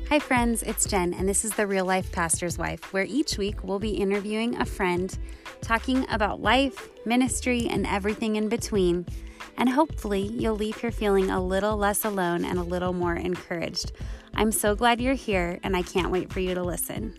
Hi friends, it's Jen, and this is the Real Life Pastor's Wife, where each week we'll be interviewing a friend, talking about life, ministry, and everything in between. And hopefully you'll leave here feeling a little less alone and a little more encouraged. I'm so glad you're here, and I can't wait for you to listen.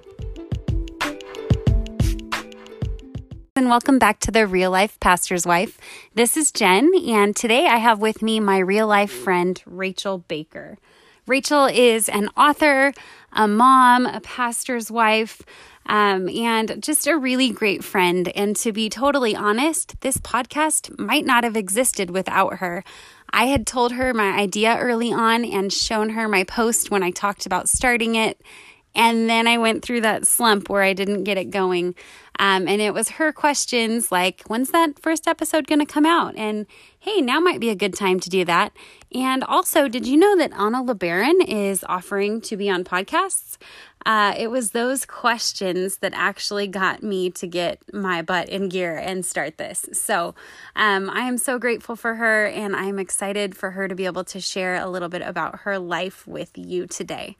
And welcome back to the Real Life Pastor's Wife. This is Jen, and today I have with me my real life friend, Rachel Baker. Rachel is an author, a mom, a pastor's wife, and just a really great friend. And to be totally honest, this podcast might not have existed without her. I had told her my idea early on and shown her my post when I talked about starting it. And then I went through that slump where I didn't get it going. And it was her questions like, when's that first episode going to come out? And hey, now might be a good time to do that. And also, did you know that Anna LeBaron is offering to be on podcasts? It was those questions that actually got me to get my butt in gear and start this. So I am so grateful for her, and I'm excited for her to be able to share a little bit about her life with you today.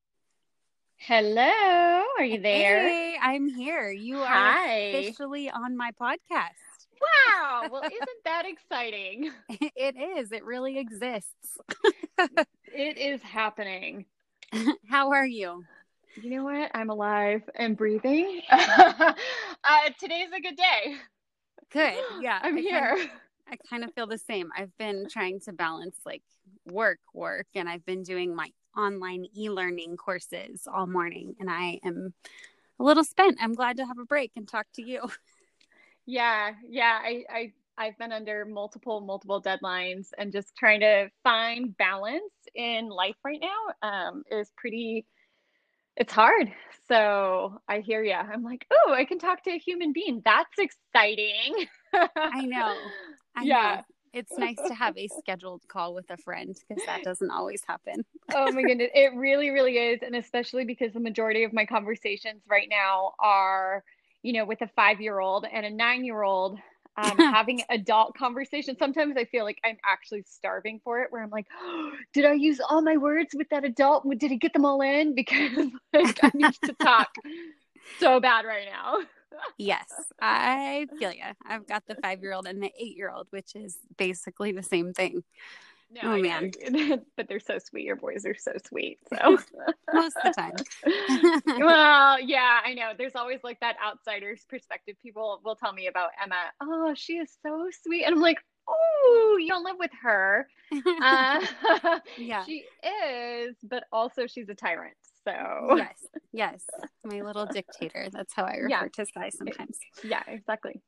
Hello, are you there? Hey, I'm here. You are officially on my podcast. Wow, well, isn't that exciting? It is. It really exists. It is happening. How are you? You know what? I'm alive and breathing. Today's a good day. Good. Yeah. I'm here. I kind of feel the same. I've been trying to balance like work, and I've been doing my online e-learning courses all morning, and I am a little spent. I'm glad to have a break and talk to you. Yeah. I've been under multiple deadlines, and just trying to find balance in life right now is it's hard. So I hear you. I'm like, oh, I can talk to a human being. That's exciting. I know. Yeah. It's nice to have a scheduled call with a friend, because that doesn't always happen. Oh my goodness. It really, really is. And especially because the majority of my conversations right now are, with a 5-year-old and a 9-year-old, having adult conversations. Sometimes I feel like I'm actually starving for it, where I'm like, oh, did I use all my words with that adult? Did I get them all in? Because I need to talk so bad right now. Yes, I feel you. I've got the 5-year-old and the 8-year-old, which is basically the same thing. No, oh man, but they're so sweet. Your boys are so sweet. So most of the time. Well, yeah, I know. There's always like that outsider's perspective. People will tell me about Emma. Oh, she is so sweet, and I'm like, oh, you don't live with her. Yeah, she is, but also she's a tyrant. So yes, my little dictator. That's how I refer to Sai sometimes. Yeah, exactly.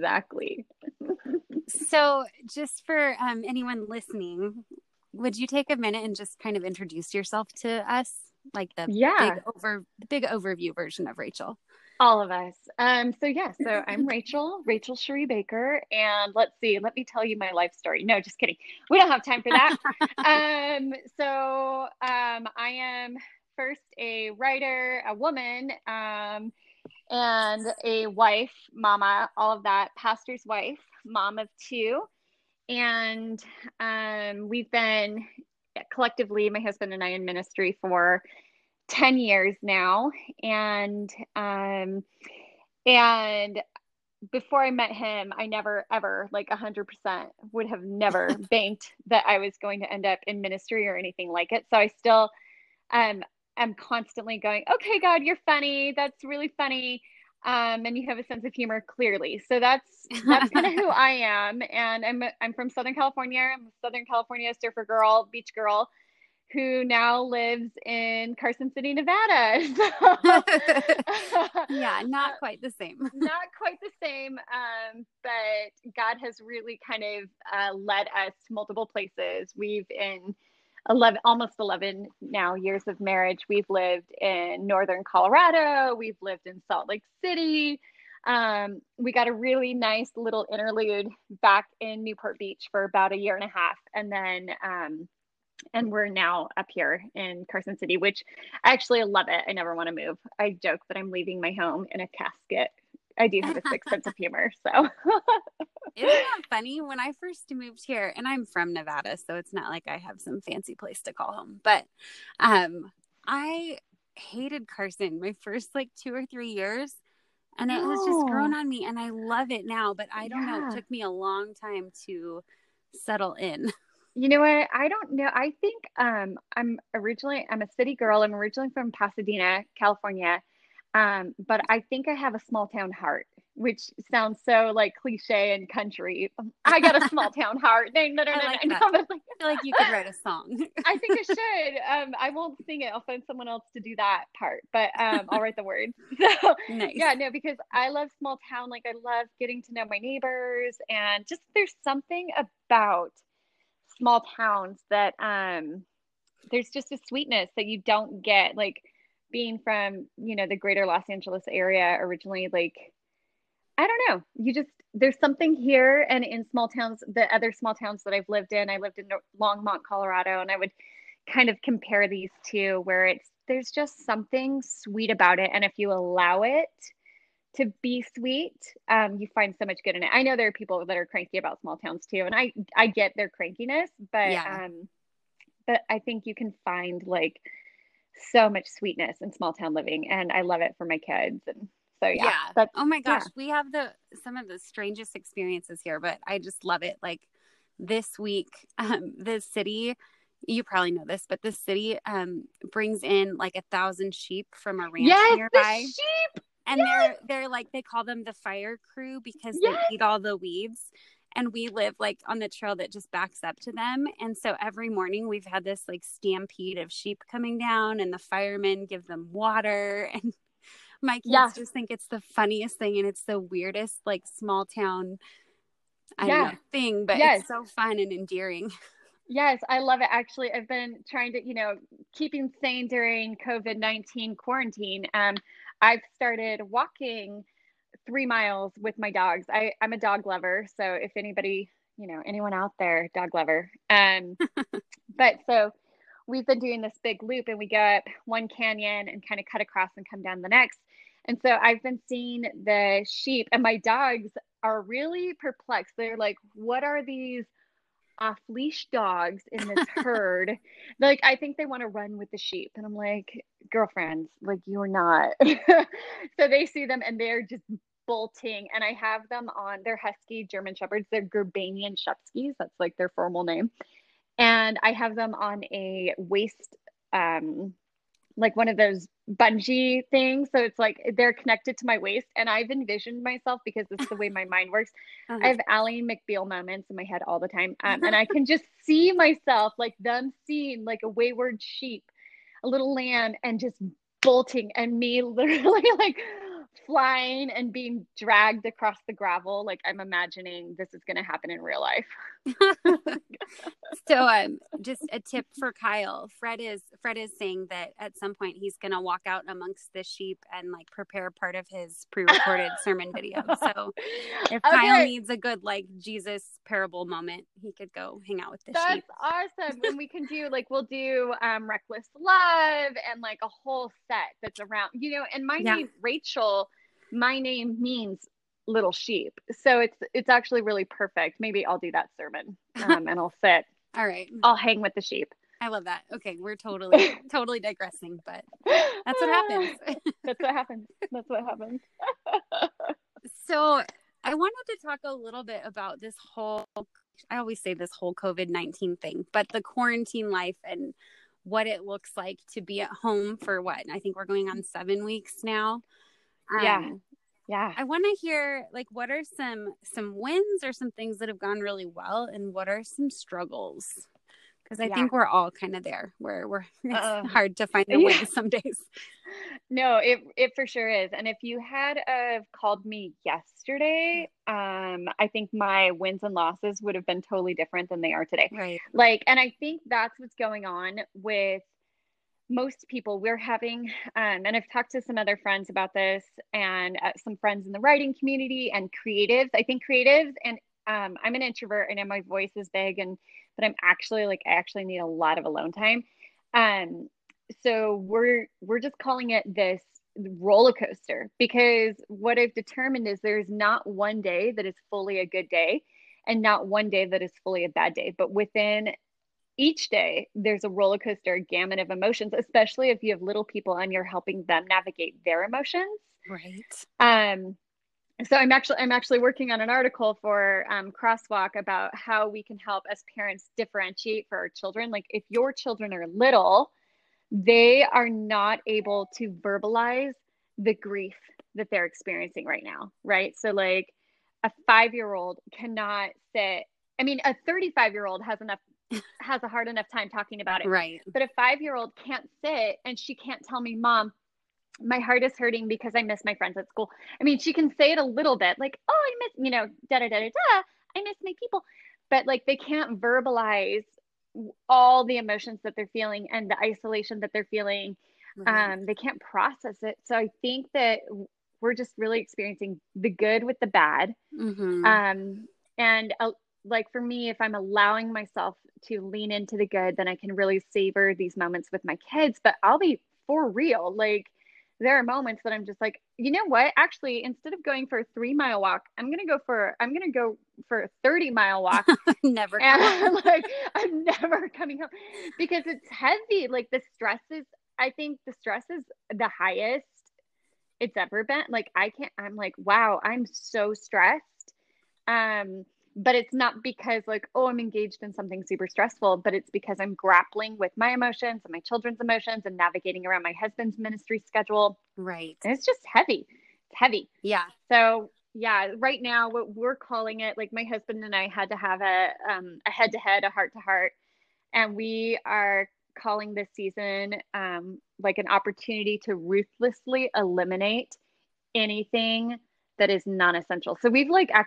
So just for anyone listening, would you take a minute and just kind of introduce yourself to us? Like the big overview version of Rachel. All of us. So I'm Rachel Cherie Baker, and let me tell you my life story. No, just kidding. We don't have time for that. I am first a writer, a woman, and a wife, mama, all of that, pastor's wife, mom of 2. And we've been collectively, my husband and I, in ministry for 10 years now. And before I met him, I never, ever, like 100% would have never banked that I was going to end up in ministry or anything like it. So I still am constantly going, okay, God, you're funny. That's really funny. And you have a sense of humor, clearly. So that's kind of who I am. And I'm from Southern California. I'm a Southern California surfer girl, beach girl, who now lives in Carson City, Nevada. Yeah, not quite the same. Not quite the same. But God has really kind of led us to multiple places. We've in almost 11 now years of marriage. We've lived in Northern Colorado. We've lived in Salt Lake City. We got a really nice little interlude back in Newport Beach for about 1.5 years. And then, and we're now up here in Carson City, which I actually love it. I never want to move. I joke that I'm leaving my home in a casket. I do have a sick sense of humor. So isn't that funny? When I first moved here, and I'm from Nevada, so it's not like I have some fancy place to call home, but I hated Carson my first like 2 or 3 years, and it has just grown No. on me, and I love it now. But I don't know, it Yeah. took me a long time to settle in. You know what? I don't know. I think I'm a city girl. I'm originally from Pasadena, California. But I think I have a small town heart, which sounds so like cliche and country. I got a small town heart. No, no, no, I no, like no, that. no. But like, I feel like you could write a song. I think I should. I won't sing it. I'll find someone else to do that part, but I'll write the words. So Nice. yeah, no, because I love small town. Like I love getting to know my neighbors, and just there's something about small towns that there's just a sweetness that you don't get like being from, the greater Los Angeles area originally. Like I don't know, you just there's something here and in small towns, the other small towns that I've lived in. I lived in Longmont, Colorado, and I would kind of compare these two where there's just something sweet about it, and if you allow it to be sweet, you find so much good in it. I know there are people that are cranky about small towns too, and I get their crankiness, Yeah. but I think you can find like so much sweetness in small town living, and I love it for my kids. And so yeah, Yeah. that's Oh my gosh, yeah. we have the some of the strangest experiences here, but I just love it. Like this week, the city, you probably know this, but the city brings in like 1,000 sheep from a ranch Yes, the nearby. sheep. And Yes, they're like they call them the fire crew because they yes. eat all the weeds. And we live like on the trail that just backs up to them. And so every morning we've had this like stampede of sheep coming down, and the firemen give them water. And my kids Yes, just think it's the funniest thing, and it's the weirdest like small town, I don't know, yeah, thing, but yes, it's so fun and endearing. yes. I love it. Actually, I've been trying to, keeping sane during COVID-19 quarantine. I've started walking 3 miles with my dogs. I'm a dog lover. So if anybody, anyone out there, dog lover. But so we've been doing this big loop, and we go up one canyon and kind of cut across and come down the next. And so I've been seeing the sheep, and my dogs are really perplexed. They're like, what are these off leash dogs in this herd? Like, I think they want to run with the sheep. And I'm like, girlfriends, like, you're not. So they see them and they're just bolting. And I have them on, they're Husky German Shepherds. They're Gurbanian Shepskis. That's like their formal name. And I have them on a waist, like one of those bungee things. So it's like they're connected to my waist. And I've envisioned myself, because this is the way my mind works. I Uh-huh. have Ally McBeal moments in my head all the time. And I can just see myself, like them seeing like a wayward sheep, a little lamb, and just bolting, and me literally like flying and being dragged across the gravel. Like I'm imagining this is going to happen in real life. So just a tip for Kyle. Fred is saying that at some point he's gonna walk out amongst the sheep and like prepare part of his pre-recorded sermon video. So if Kyle Okay, needs a good like Jesus parable moment, he could go hang out with the that's sheep. awesome. And we can do like we'll do reckless love and like a whole set that's around, and my Yeah. name Rachel, my name means little sheep. So it's actually really perfect. Maybe I'll do that sermon. And All right. I'll hang with the sheep. I love that. Okay, we're totally digressing, but that's what happens. That's what happens. That's what happens. So I wanted to talk a little bit about this whole, I always say this whole COVID-19 thing, but the quarantine life and what it looks like to be at home for what? I think we're going on 7 weeks now. Yeah. Yeah. I want to hear like what are some wins or some things that have gone really well, and what are some struggles? Because I Yeah. think we're all kind of there where it's hard to find the Yeah. wins some days. No, it for sure is. And if you had called me yesterday, I think my wins and losses would have been totally different than they are today. Right. Like, and I think that's what's going on with most people. We're having, and I've talked to some other friends about this, and some friends in the writing community and creatives. I think creatives, and I'm an introvert. I know my voice is big, but I'm actually like I actually need a lot of alone time. Um, so we're just calling it this roller coaster, because what I've determined is there's not one day that is fully a good day, and not one day that is fully a bad day, but within each day there's a roller coaster, a gamut of emotions, especially if you have little people and you're helping them navigate their emotions. Right. Um, so I'm actually working on an article for Crosswalk about how we can help as parents differentiate for our children. Like if your children are little, they are not able to verbalize the grief that they're experiencing right now, right? So like a 5-year-old cannot sit. I mean, a 35-year-old has a hard enough time talking about it. Right. But a 5-year-old can't sit and she can't tell me, Mom, my heart is hurting because I miss my friends at school. I mean, she can say it a little bit like, oh, I miss, da da da da da, I miss my people. But like they can't verbalize all the emotions that they're feeling and the isolation that they're feeling. Right. They can't process it. So I think that we're just really experiencing the good with the bad. Mm-hmm. And like for me, if I'm allowing myself to lean into the good, then I can really savor these moments with my kids. But I'll be for real. Like there are moments that I'm just like, you know what? Actually, instead of going for a 3-mile walk, I'm gonna go for a 30-mile walk. Never. And like I'm never coming home because it's heavy. Like I think the stress is the highest it's ever been. Like I'm like, wow, I'm so stressed. Um, but it's not because like, oh, I'm engaged in something super stressful, but it's because I'm grappling with my emotions and my children's emotions and navigating around my husband's ministry schedule. Right. And it's just heavy. It's heavy. Yeah. So yeah, right now what we're calling it, like my husband and I had to have a head-to-head, a heart-to-heart, and we are calling this season like an opportunity to ruthlessly eliminate anything that is non-essential. So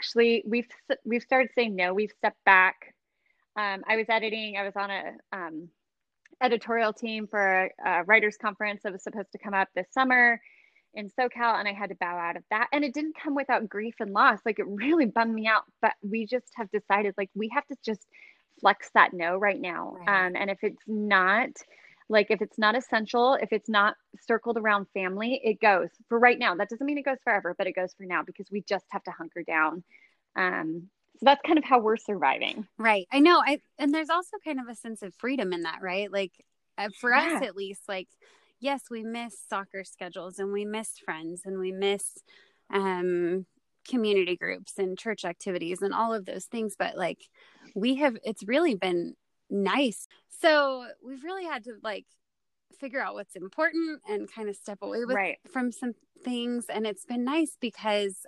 we've started saying no. We've stepped back. I was on a editorial team for a writers conference that was supposed to come up this summer in SoCal, and I had to bow out of that. And it didn't come without grief and loss. Like it really bummed me out. But we just have decided like we have to just flex that no right now. Right. And if it's not essential, if it's not circled around family, it goes for right now. That doesn't mean it goes forever, but it goes for now because we just have to hunker down. So that's kind of how we're surviving. Right. I know. And there's also kind of a sense of freedom in that, right? Like for us, Yeah. at least, like, yes, we miss soccer schedules and we miss friends and we miss community groups and church activities and all of those things. But like it's really been nice. So we've really had to like figure out what's important and kind of step away from some things. And it's been nice because,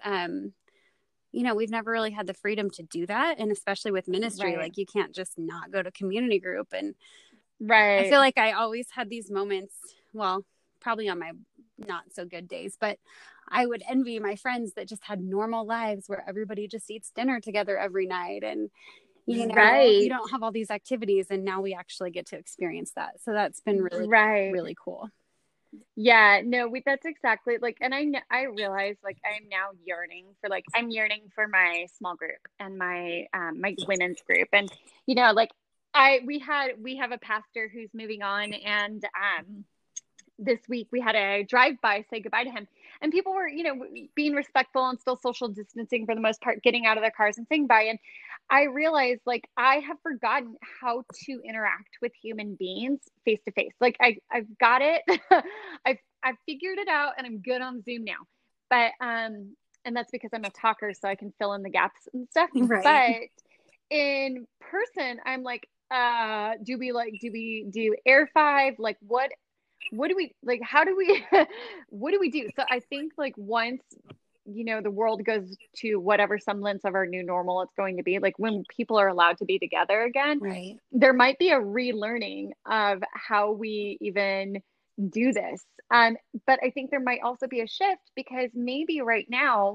we've never really had the freedom to do that. And especially with ministry, like you can't just not go to community group. And I feel like I always had these moments, well, probably on my not so good days, but I would envy my friends that just had normal lives where everybody just eats dinner together every night. And, you don't have all these activities. And now we actually get to experience that. So that's been really, really cool. Yeah, no, that's exactly like, and I realize like I'm yearning for my small group and my women's group, and like we have a pastor who's moving on, and this week we had a drive-by say goodbye to him, and people were being respectful and still social distancing for the most part, getting out of their cars and saying bye. And I realized like I have forgotten how to interact with human beings face to face. Like I've got it. I've figured it out, and I'm good on Zoom now. But and that's because I'm a talker, so I can fill in the gaps and stuff. Right. But in person, I'm like, do we do Air 5? Like what do we like? How do we? What do we do? So I think like once the world goes to whatever semblance of our new normal it's going to be, like when people are allowed to be together again, right, there might be a relearning of how we even do this. But I think there might also be a shift because maybe right now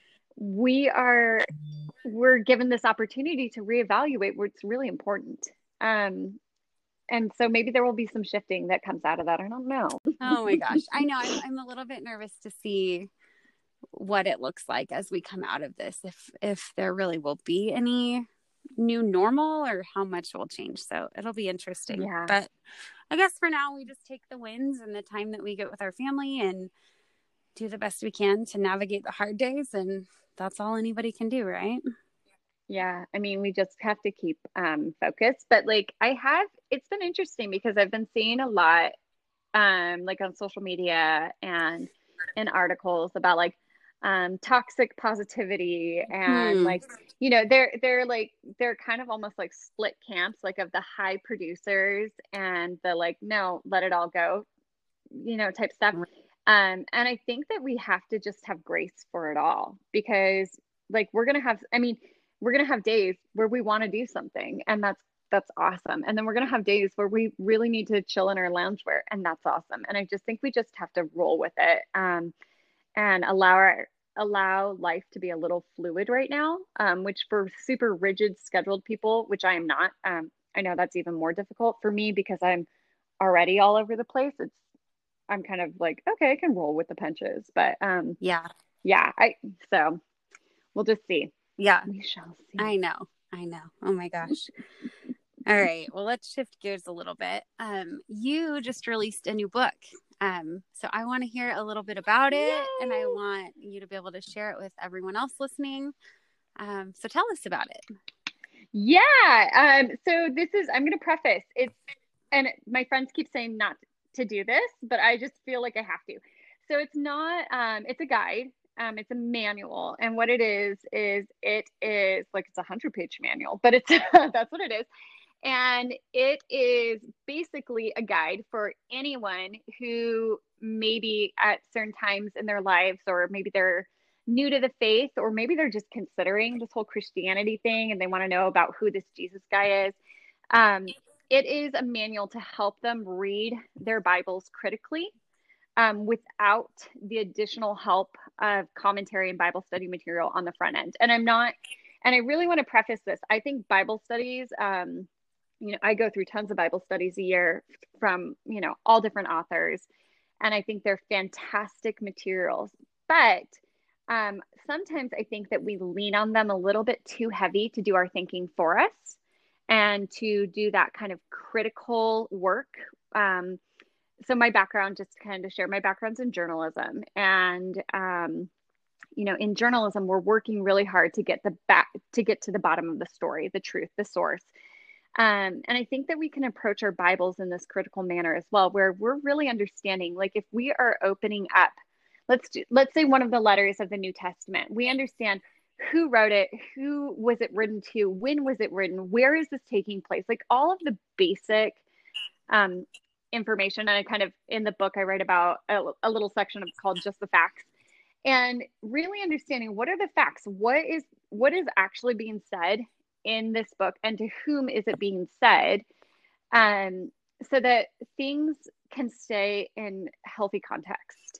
we're given this opportunity to reevaluate what's really important. And so maybe there will be some shifting that comes out of that. I don't know. Oh my gosh. I know. I'm a little bit nervous to see what it looks like as we come out of this, if there really will be any new normal or how much will change. So it'll be interesting. Yeah. But I guess for now we just take the wins and the time that we get with our family and do the best we can to navigate the hard days. And that's all anybody can do, right? Yeah, I mean, we just have to keep focused. But like it's been interesting because I've been seeing a lot like on social media and in articles about like toxic positivity and Hmm. like they're kind of almost like split camps like of the high producers and the like no, let it all go, type stuff. And I think that we have to just have grace for it all because like we're gonna have days where we want to do something and that's awesome. And then we're gonna have days where we really need to chill in our loungewear and that's awesome. And I just think we just have to roll with it and allow life to be a little fluid right now, which for super rigid scheduled people, which I am not, I know that's even more difficult for me because I'm already all over the place. I'm kind of like, okay, I can roll with the punches. But Yeah. yeah, I so we'll just see. Yeah. We shall see. I know. I know. Oh my gosh. All right. Well, let's shift gears a little bit. You just released a new book. So I want to hear a little bit about it and I Yay! want you to be able to share it with everyone else listening. So tell us about it. Yeah. So I'm gonna preface it's and my friends keep saying not to do this, but I just feel like I have to. So it's not it's a guide. It's a manual, and what it is like it's 100-page manual, but it's that's what it is. And it is basically a guide for anyone who maybe at certain times in their lives, or maybe they're new to the faith, or maybe they're just considering this whole Christianity thing and they want to know about who this Jesus guy is. Um, it is a manual to help them read their Bibles critically without the additional help of commentary and Bible study material on the front end. And I really want to preface this. I think Bible studies, I go through tons of Bible studies a year from, all different authors. And I think they're fantastic materials. But sometimes I think that we lean on them a little bit too heavy to do our thinking for us and to do that kind of critical work. So my background, just kind of share my background's in journalism. And in journalism, we're working really hard to get to the bottom of the story, the truth, the source. And I think that we can approach our Bibles in this critical manner as well, where we're really understanding, like if we are opening up, let's say one of the letters of the New Testament, we understand who wrote it, who was it written to, when was it written, where is this taking place, like all of the basic um, information. And I kind of in the book I write about a little section of called just the facts and really understanding what are the facts, what is actually being said in this book and to whom is it being said, um, so that things can stay in healthy context.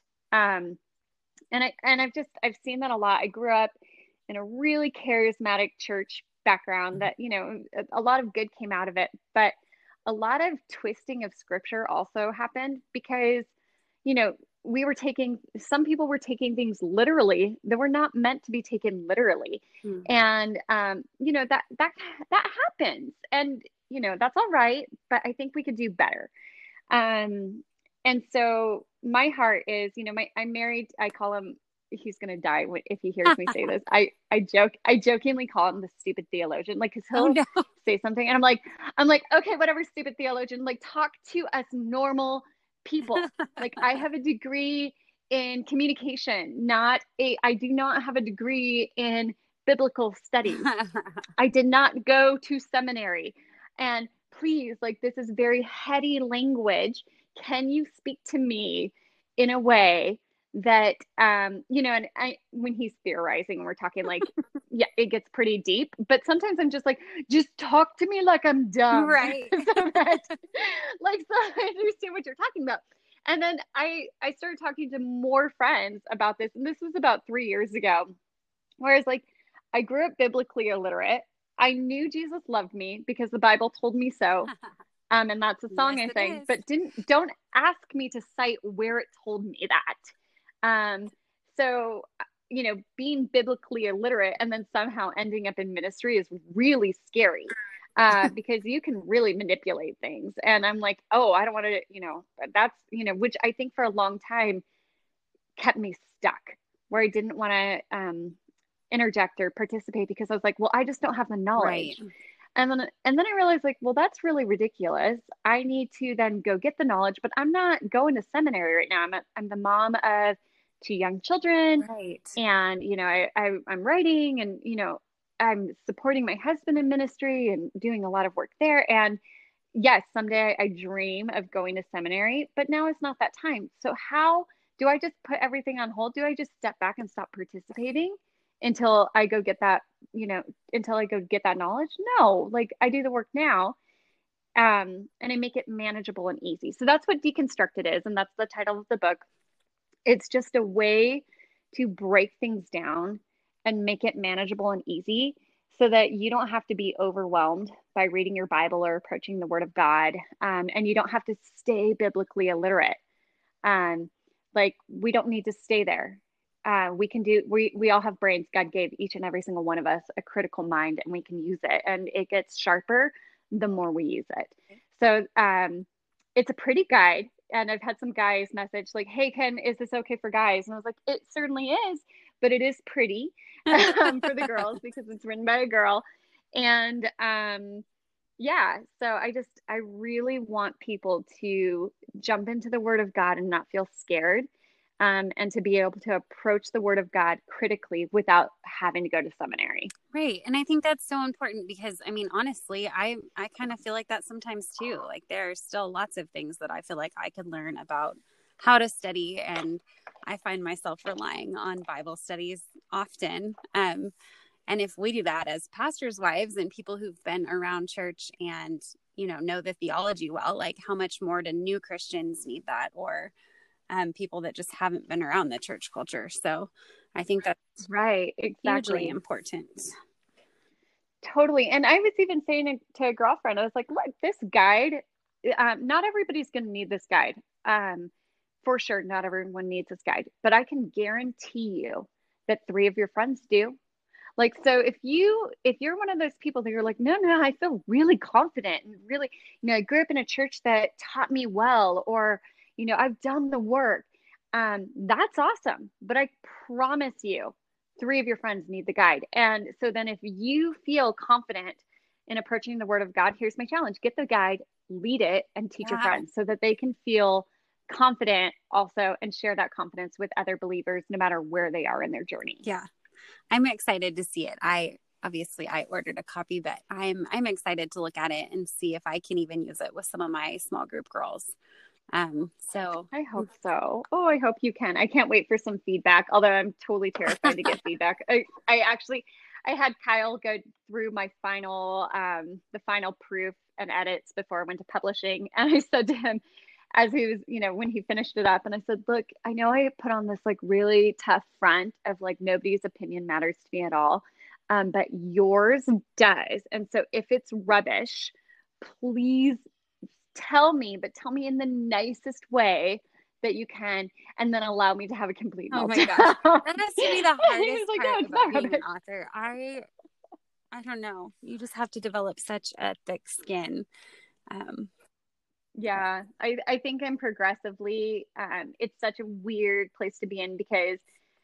I've seen that a lot. I grew up in a really charismatic church background that, a lot of good came out of it, but a lot of twisting of scripture also happened because, you know, some people were taking things literally that were not meant to be taken literally. Hmm. And, that happens. And, that's all right. But I think we could do better. Um, and so my heart is, I'm married. I call him, he's going to die if he hears me say this. I jokingly call him the stupid theologian, like, cause Oh he'll no. say something and I'm like, okay, whatever, stupid theologian, like talk to us normal people. Like I have a degree in communication, I do not have a degree in biblical studies. I did not go to seminary. And please, like, this is very heady language. Can you speak to me in a way that, and when he's theorizing and we're talking like, yeah, it gets pretty deep, but sometimes I'm just like, just talk to me like I'm dumb Right. so that, so I understand what you're talking about. And then I started talking to more friends about this. And this was about 3 years ago. Whereas, like, I grew up biblically illiterate. I knew Jesus loved me because the Bible told me so. And that's a Yes, song I it sang, is. but don't ask me to cite where it told me that. So, being biblically illiterate and then somehow ending up in ministry is really scary. Because you can really manipulate things. And I'm like, oh, I don't want to, that's, which I think for a long time kept me stuck where I didn't want to interject or participate because I was like, well, I just don't have the Right. knowledge. And then I realized like, well, that's really ridiculous. I need to then go get the knowledge, but I'm not going to seminary right now. I'm the mom of two young children, Right. and I'm writing, and I'm supporting my husband in ministry and doing a lot of work there. And yes, someday I dream of going to seminary, but now is not that time. So how do I just put everything on hold? Do I just step back and stop participating until I go get that, until I go get that knowledge? No, like I do the work now, and I make it manageable and easy. So that's what Deconstructed is, and that's the title of the book. It's just a way to break things down and make it manageable and easy so that you don't have to be overwhelmed by reading your Bible or approaching the Word of God. And you don't have to stay biblically illiterate. Um, like, we don't need to stay there. We all have brains. God gave each and every single one of us a critical mind, and we can use it. And it gets sharper the more we use it. So it's a pretty guide. And I've had some guys message like, hey, Ken, is this okay for guys? And I was like, it certainly is, but it is pretty for the girls because it's written by a girl. And yeah, so I really want people to jump into the Word of God and not feel scared, and to be able to approach the Word of God critically without having to go to seminary. Right. And I think that's so important because I mean, honestly, I kind of feel like that sometimes too. Like there are still lots of things that I feel like I could learn about how to study, and I find myself relying on Bible studies often. And if we do that as pastors' wives and people who've been around church and, know the theology well, like how much more do new Christians need that, or people that just haven't been around the church culture. So I think that's Right, hugely exactly. important. Totally. And I was even saying to a girlfriend, I was like, look, this guide, not everybody's going to need this guide. For sure, not everyone needs this guide, but I can guarantee you that three of your friends do. Like, so if you're one of those people that you're like, no, I feel really confident and really, I grew up in a church that taught me well, or, I've done the work. That's awesome. But I promise you, three of your friends need the guide. And so then if you feel confident in approaching the Word of God, here's my challenge: get the guide, lead it, and teach your Yeah. friends so that they can feel confident also and share that confidence with other believers, no matter where they are in their journey. Yeah. I'm excited to see it. I ordered a copy, but I'm excited to look at it and see if I can even use it with some of my small group girls. So I hope so. Oh, I hope you can. I can't wait for some feedback, although I'm totally terrified to get feedback. I had Kyle go through my the final proof and edits before I went to publishing. And I said to him, as he was, when he finished it up, and I said, look, I know I put on this like really tough front of like nobody's opinion matters to me at all. But yours does. And so if it's rubbish, please tell me, but tell me in the nicest way that you can, and then allow me to have a complete oh meltdown. my gosh, that has to be the He was hardest like, no, part it's about not being an rubbish. author. I don't know. You just have to develop such a thick skin. Um, Yeah, I think I'm progressively, it's such a weird place to be in because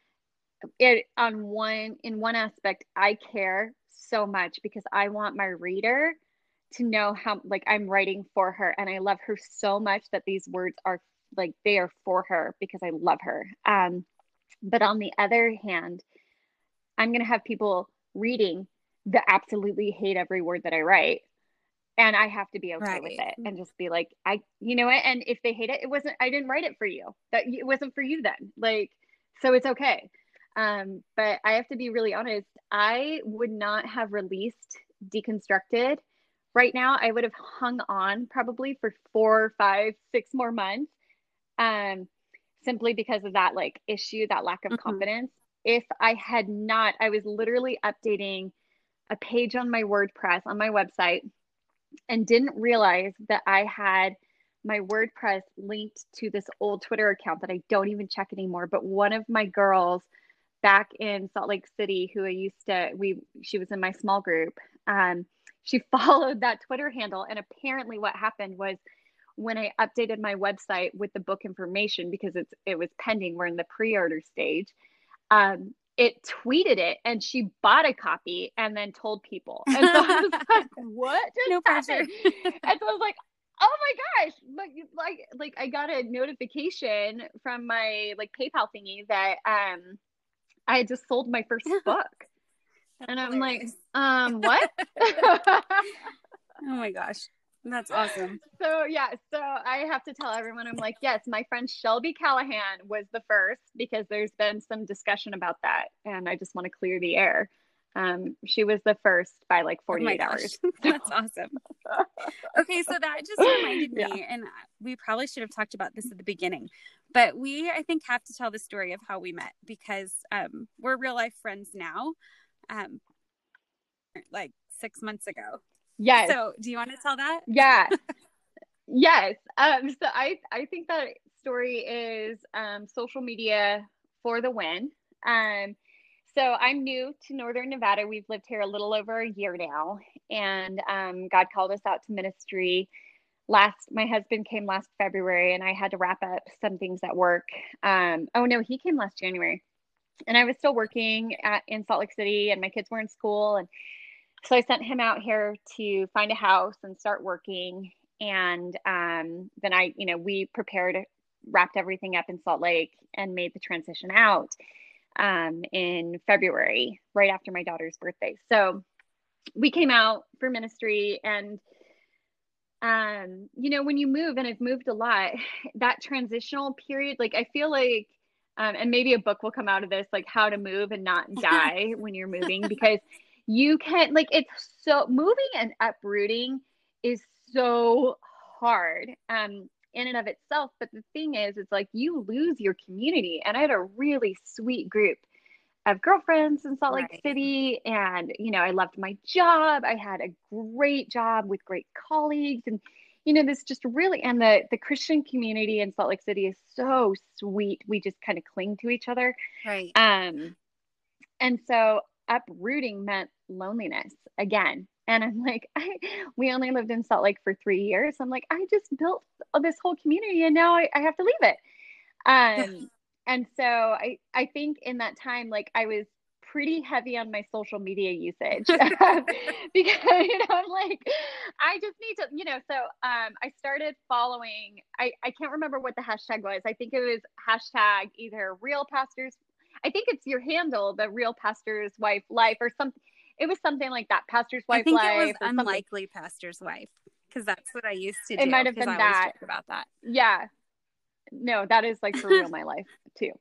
in one aspect, I care so much because I want my reader to know how, like, I'm writing for her, and I love her so much that these words are like they are for her because I love her. But on the other hand, I'm going to have people reading that absolutely hate every word that I write. And I have to be okay with right. it and just be like, you know what? And if they hate it, I didn't write it for you. It wasn't for you then. Like, so it's okay. But I have to be really honest. I would not have released Deconstructed right now. I would have hung on probably for 4, 5, 6 more months, um, simply because of that like issue, that lack of Mhm. confidence. If I had not, I was literally updating a page on my WordPress on my website and didn't realize that I had my WordPress linked to this old Twitter account that I don't even check anymore. But one of my girls back in Salt Lake City, who I used to, she was in my small group. She followed that Twitter handle, and apparently, what happened was when I updated my website with the book information because it was pending, we're in the pre-order stage. it tweeted it and she bought a copy and then told people. And so I was like, what just No pressure. happened? And so I was like, oh my gosh, like I got a notification from my like PayPal thingy that I had just sold my first book. That's and I'm hilarious. like, what? Oh my gosh. That's awesome. So yeah, so I have to tell everyone, I'm like, yes, my friend Shelby Callahan was the first because there's been some discussion about that, and I just want to clear the air. She was the first by like 48 hours. That's awesome. Okay, so that just reminded me, Yeah. and we probably should have talked about this at the beginning, but we, I think, have to tell the story of how we met because we're real life friends now, like 6 months ago. Yes. So do you want to tell that? Yeah. Yes. So I think that story is social media for the win. So I'm new to Northern Nevada. We've lived here a little over a year now, and God called us out to ministry. My husband came last February, and I had to wrap up some things at work. Oh no, he came last January, and I was still working in Salt Lake City, and my kids were in school, and so I sent him out here to find a house and start working. And then we prepared, wrapped everything up in Salt Lake and made the transition out in February, right after my daughter's birthday. So we came out for ministry. And, when you move, and I've moved a lot, that transitional period, like I feel like, and maybe a book will come out of this, like how to move and not die when you're moving, because you can, like, it's so, moving and uprooting is so hard in and of itself. But the thing is, it's like you lose your community. And I had a really sweet group of girlfriends in Salt Lake Right. City. And, I loved my job. I had a great job with great colleagues. And, this just really, and the Christian community in Salt Lake City is so sweet. We just kind of cling to each other. Right. And so uprooting meant loneliness again. And I'm like, we only lived in Salt Lake for 3 years. I'm like, I just built this whole community and now I have to leave it. And so I think in that time, like I was pretty heavy on my social media usage because, I'm like, I just need to, so I started following, I can't remember what the hashtag was. I think it was hashtag either real pastors. I think it's your handle, the real pastor's wife life or something. It was something like that. Pastor's wife life. I think it was unlikely pastor's wife because that's what I used to do. It might have been that. Joke about that. Yeah. No, that is like for real my life too.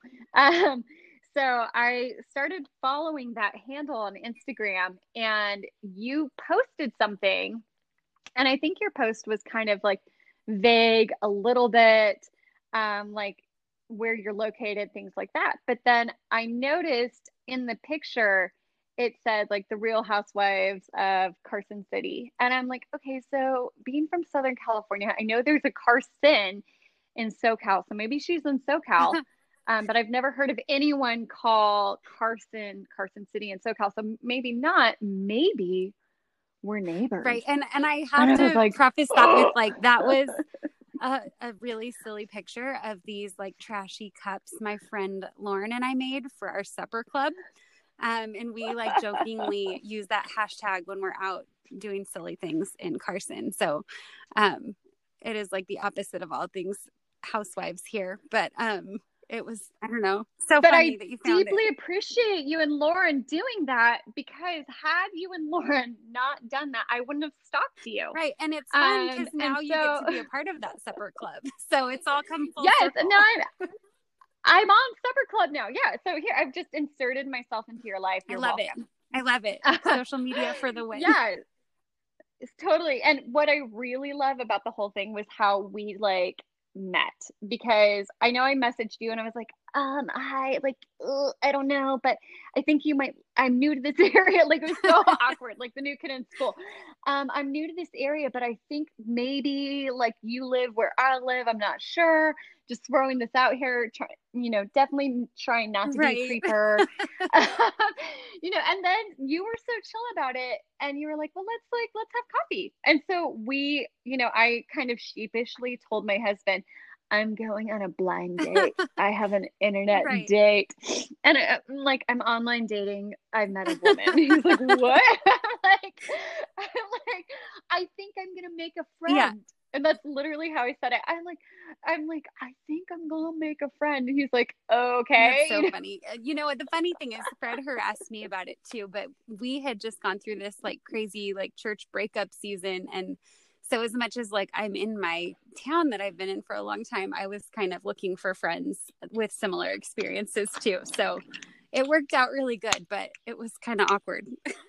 So I started following that handle on Instagram, and you posted something, and I think your post was kind of like vague a little bit, like where you're located, things like that. But then I noticed in the picture, it said like the Real Housewives of Carson City. And I'm like, okay, so being from Southern California, I know there's a Carson in SoCal. So maybe she's in SoCal. But I've never heard of anyone call Carson City in SoCal. So maybe not, maybe we're neighbors. Right. And I have to preface that with like, that was a really silly picture of these like trashy cups my friend Lauren and I made for our supper club. And we like jokingly use that hashtag when we're out doing silly things in Carson. So it is like the opposite of all things housewives here. But it was, I don't know, so but funny I that you found deeply appreciate you and Lauren doing that, because had you and Lauren not done that, I wouldn't have stalked you. Right. And it's fun because now you get to be a part of that supper club. So it's all come full circle. And now I'm on supper club now. Yeah. So here, I've just inserted myself into your life. You're welcome. I love it. Social media for the win. Yeah. It's totally. And what I really love about the whole thing was how we like met, because I know I messaged you and I was like, I don't know, but I think I'm new to this area. Like it was so awkward, like the new kid in school. I'm new to this area, but I think maybe like you live where I live. I'm not sure. Just throwing this out here, definitely trying not to be a creeper. And then you were so chill about it, and you were like, well, let's have coffee. And so we, I kind of sheepishly told my husband, I'm going on a blind date. I have an internet Right. date. And I'm like, I'm online dating. I've met a woman. He's like, what? I'm like, I think I'm gonna make a Yeah. friend. And that's literally how I said it. I'm like, I think I'm gonna make a friend. And he's like, That's okay. so funny. You know what? The funny thing is, Fred harassed me about it too, but we had just gone through this like crazy like church breakup season. And so, as much as like I'm in my town that I've been in for a long time, I was kind of looking for friends with similar experiences too. So it worked out really good, but it was kind of awkward.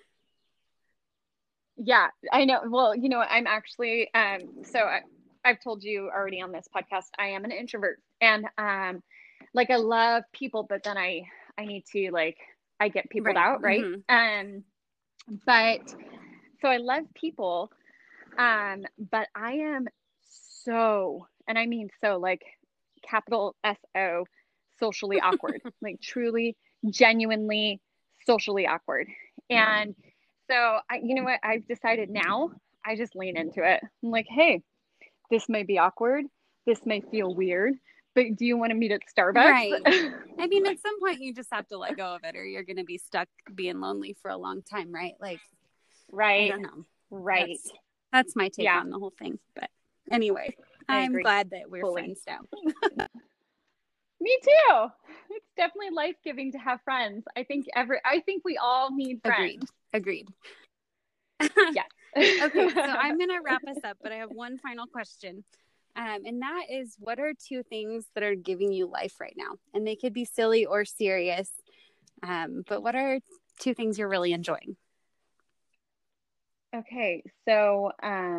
Yeah, I know. Well, I'm actually I've told you already on this podcast, I am an introvert. And like I love people, but then I need to like I get peopled Right. out, right? Mm-hmm. But so I love people, but I am so, and I mean so, like capital SO, socially awkward, like truly, genuinely socially awkward. And so you know what? I've decided now I just lean into it. I'm like, hey, this may be awkward. This may feel weird, but do you want to meet at Right. Starbucks? I mean, at some point, you just have to let go of it, or you're going to be stuck being lonely for a long time, right? Like, I Right. don't know. Right. That's my take Yeah, on the whole thing. But anyway, I I'm agree glad that we're fully. friends now. Me too. It's definitely life-giving to have friends. I think we all need Agreed. friends. Agreed. Yes. Okay, so I'm going to wrap us up, but I have one final question. And that is, what are two things that are giving you life right now? And they could be silly or serious. But what are two things you're really enjoying? Okay, so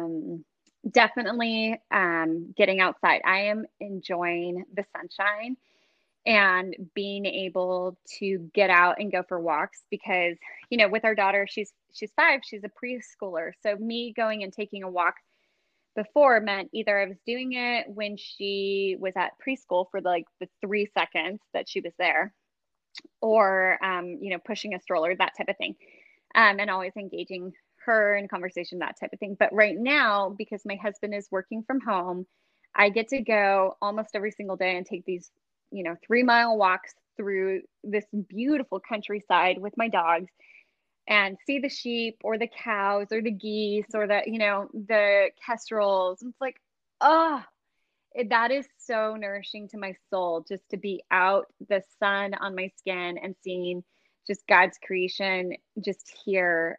definitely getting outside. I am enjoying the sunshine and being able to get out and go for walks because, with our daughter, she's 5, she's a preschooler. So me going and taking a walk before meant either I was doing it when she was at preschool for like the 3 seconds that she was there, or pushing a stroller, that type of thing, and always engaging her in conversation, that type of thing. But right now, because my husband is working from home, I get to go almost every single day and take these 3-mile walks through this beautiful countryside with my dogs and see the sheep or the cows or the geese or the kestrels. And it's like, oh, that is so nourishing to my soul, just to be out, the sun on my skin, and seeing just God's creation just here,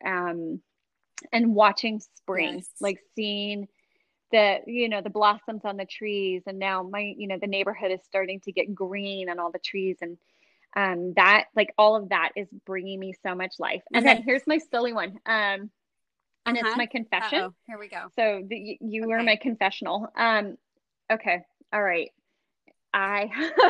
and watching spring, Yes. like seeing the blossoms on the trees. And now the neighborhood is starting to get green on all the trees. And that, like, all of that is bringing me so much life. And then Okay. here's my silly one. And it's Uh-huh. my confession. Uh-oh. Here we go. So you were Okay. my confessional. Okay. All right. I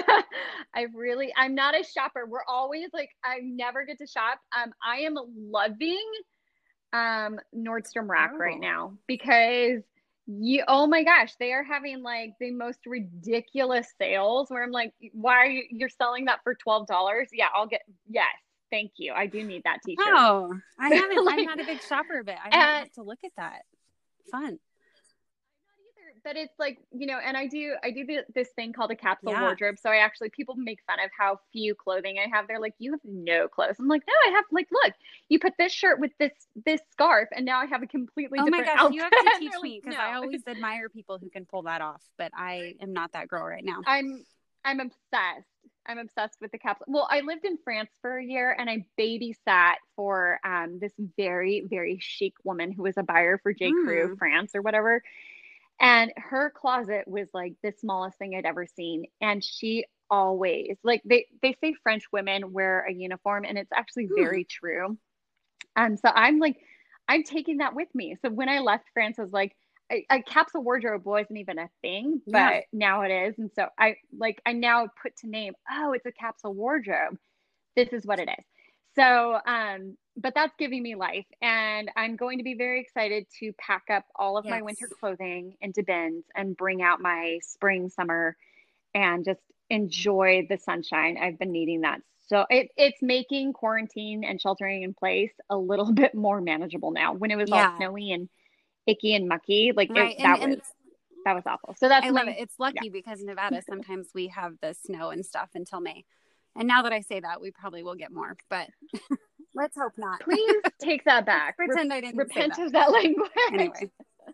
I'm not a shopper. We're always like, I never get to shop. I am loving Nordstrom Rack right Oh. now because oh my gosh, they are having like the most ridiculous sales where I'm like, why are you're selling that for $12? Yeah, yes, thank you. I do need that t-shirt. Oh, I haven't. I'm Like, not a big shopper, but I might and have to look at that. Fun. either, but it's like, and I do this thing called a capsule Yeah. wardrobe. So people make fun of how few clothing I have. They're like, you have no clothes. I'm like, no, I have, like, look, you put this shirt with this scarf and now I have a completely Oh my different gosh, outfit. you have to And teach they're like, me because I no. always admire people who can pull that off, but I am not that girl right now. I'm obsessed. I'm obsessed with the capsule. Well, I lived in France for a year and I babysat for this very, very chic woman who was a buyer for J. Crew Mm. France or whatever. And her closet was like the smallest thing I'd ever seen. And she always, like, they say French women wear a uniform, and it's actually Hmm. very true. So I'm taking that with me. So when I left France, I was like, a capsule wardrobe wasn't even a thing, Yeah. but now it is. And so I now put to name, oh, it's a capsule wardrobe. This is what it is. So, but that's giving me life. And I'm going to be very excited to pack up all of my winter Yes. clothing into bins and bring out my spring, summer, and just enjoy the sunshine. I've been needing that. So it's making quarantine and sheltering in place a little bit more manageable now. When it was all Yeah. snowy and icky and mucky, like Right. And that was. that was awful. So that's I love it. It's lucky because Nevada, sometimes we have the snow and stuff until May. And now that I say that, we probably will get more, but let's hope not. Please take that back. Pretend I didn't repent say of that language. Anyway.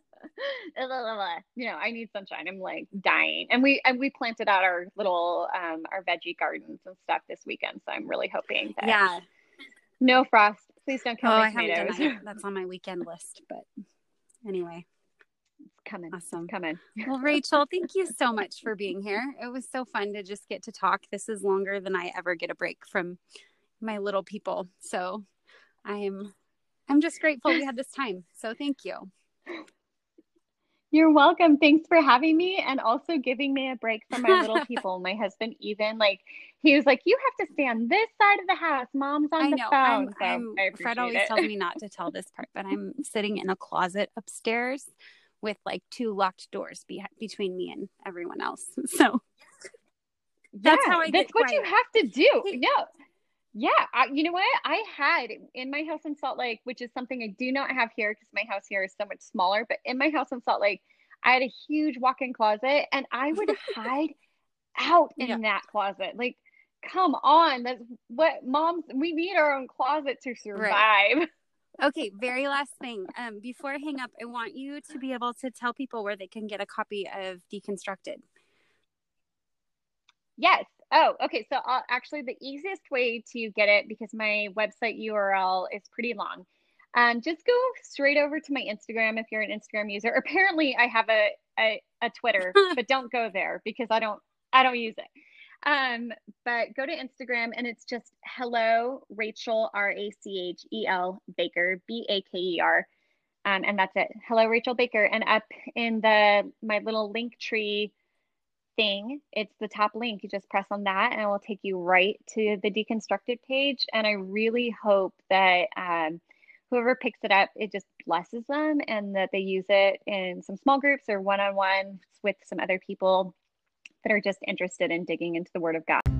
I need sunshine. I'm like dying. And we planted out our little our veggie gardens and stuff this weekend. So I'm really hoping that no frost. Please don't kill my tomatoes. Haven't done that. That's on my weekend list. But anyway. It's coming. Awesome. It's coming. Well, Rachel, thank you so much for being here. It was so fun to just get to talk. This is longer than I ever get a break from my little people. So I'm just grateful we had this time. So thank you. You're welcome. Thanks for having me and also giving me a break from my little people. My husband, even he was like, you have to stay on this side of the house. Mom's on the phone. Fred always tells me not to tell this part, but I'm sitting in a closet upstairs with 2 locked doors between me and everyone else. So that's how I get That's what quiet. you have to do. No. Yeah. You know what? I had in my house in Salt Lake, which is something I do not have here because my house here is so much smaller, but in my house in Salt Lake, I had a huge walk-in closet and I would hide out in that closet. Come on. That's what we need our own closet to survive. Right. Okay. Very last thing. Before I hang up, I want you to be able to tell people where they can get a copy of Deconstructed. Yes. Oh, okay. So actually the easiest way to get it, because my website URL is pretty long, just go straight over to my Instagram if you're an Instagram user. Apparently I have a Twitter, but don't go there because I don't use it. But go to Instagram and it's just hello Rachel, Rachel Baker, Baker. And that's it. Hello Rachel Baker. And up in my little link tree thing, it's the top link. You just press on that and it will take you right to the Deconstructed page. And I really hope that whoever picks it up, it just blesses them and that they use it in some small groups or one-on-one with some other people that are just interested in digging into the Word of God.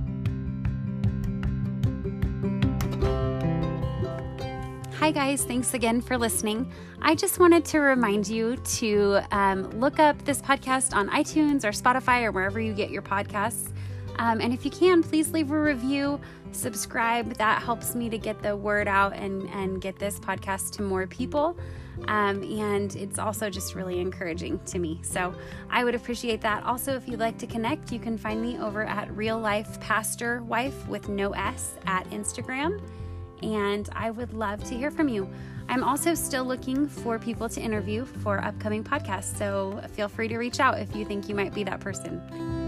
Hi guys, thanks again for listening. I just wanted to remind you to look up this podcast on iTunes or Spotify or wherever you get your podcasts. And if you can, please leave a review, subscribe. That helps me to get the word out and get this podcast to more people. And it's also just really encouraging to me. So I would appreciate that. Also, if you'd like to connect, you can find me over at Real Life Pastor Wife with no S at Instagram. And I would love to hear from you. I'm also still looking for people to interview for upcoming podcasts. So feel free to reach out if you think you might be that person.